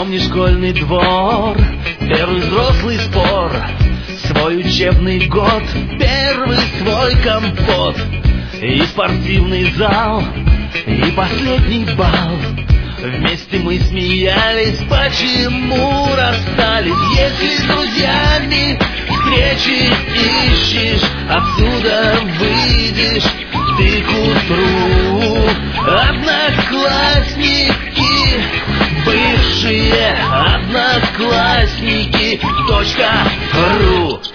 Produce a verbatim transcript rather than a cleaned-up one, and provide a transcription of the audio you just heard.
Помни школьный двор, первый взрослый спор, свой учебный год, первый свой компот, и спортивный зал, и последний бал. Вместе мы смеялись, почему расстались. Если с друзьями встречи ищешь, отсюда выйдешь ты к утру. Одноклассники, бывшие одноклассники точка ру.